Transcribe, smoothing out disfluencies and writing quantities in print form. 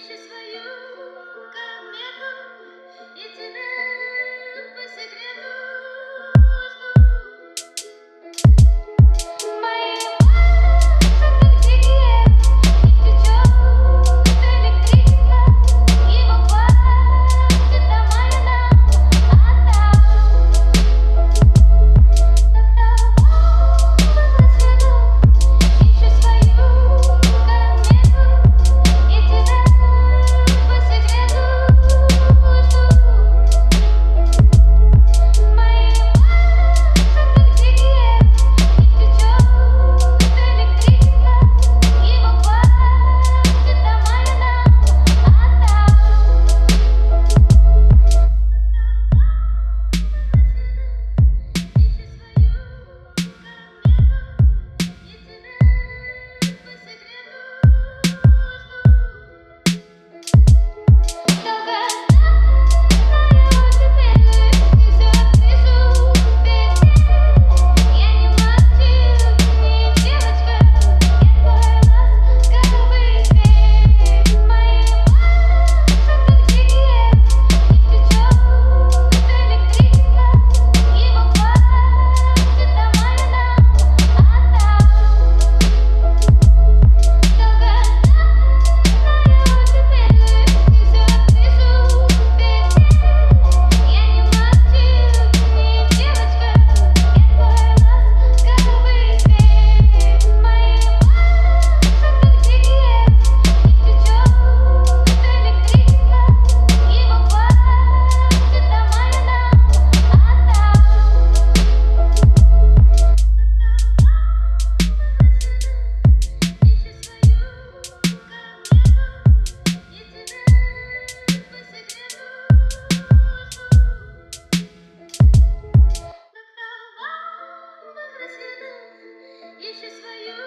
ищу свою комету, и тебя по секрету жду. Мои пальцы как дикие, их течет электричество, и в аппарате дома я нам отдам. Ищу свою комету, и тебя по секрету жду. Мои пальцы как дикие, их течет электричество, и в аппарате дома я нам ищу свою